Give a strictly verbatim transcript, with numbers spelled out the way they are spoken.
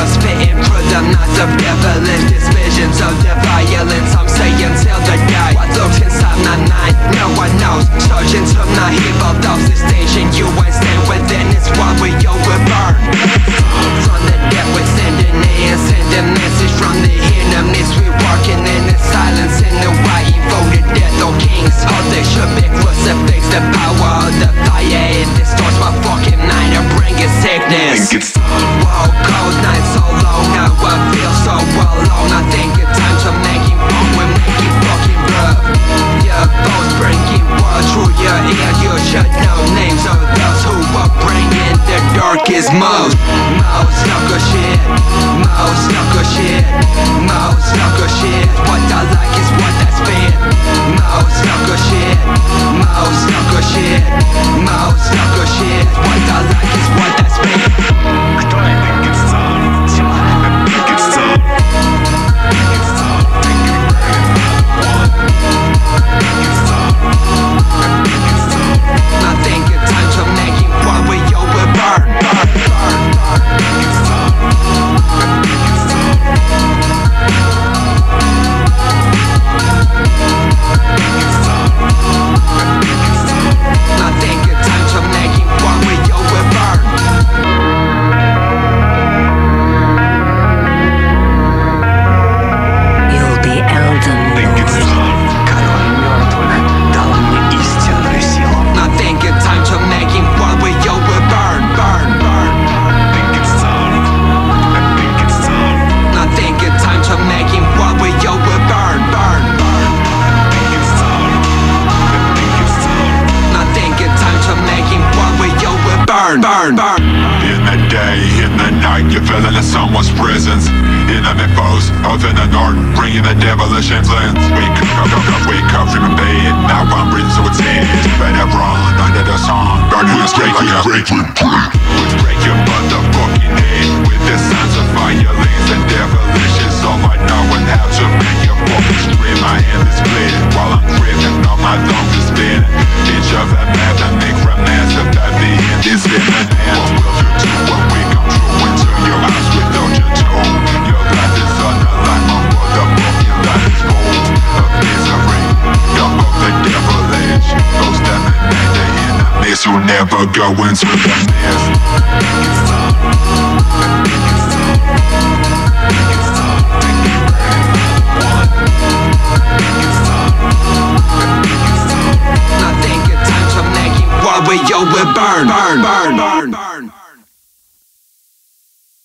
spitting through the night of devilish. These visions of the violence I'm saying till the day. What looks inside my mind, no one knows. Searching to my evil thoughts, the station you ain't staying within is what we all will burn. From the dead we're sending in, sending message from the enemies. We walking in the silence in the white evil, the death of kings. All they should be crucifix. The power of the fire, it distorts my fucking mind and bringing sickness. Whoa, cold nights so long, now I feel so alone. I think it's time to make it fun, we make it fucking rough. Your bones bringing war through your ear. You should know names of those who are bringing the darkest most. Most knuckle shit, most knuckle shit, most knuckle shit. What I like is what I spit. Most knuckle shit, most knuckle shit, most knuckle shit. What I like is what I spit. Кто это гипстон? Гипстон. Гипстон. I think it's time to make it what we all will burn. Burn, burn, burn. Gipstone. Gipstone. I think it's time to make it what we all will burn. You'll be Elden Lord. Король мертвых дал мне истинную силу. I think it's time to make it what we all will burn. Burn, burn. Gipstone. Gipstone. I think it's time to make it what we all will burn. Burn, burn. Gipstone. Gipstone. I think it's time to make it what we all will burn. Burn, burn. In the day, in the night, you're feeling in someone's presence. Enemy foes, oath in the north, bringing the devilish influence. Wake up, up, up, wake up from your bed. Now I'm reading to its head. Better run under the sun. Burn you straight like a break. We break your motherfucking head with the signs of violence and devilish. It's all I know and how to make your fucking scream. My hand is bleeding while I'm breathing. All my lungs is spinning. Each of them have a make from massive that the end is imminent. What will you do when we come true into your house without your toe? Your life is unalive, my motherfucking life is full of misery. Young of the devil age, those that remain the enemies who never go into the mist. I think it's time to make it what we all will burn. Burn, burn, burn, burn.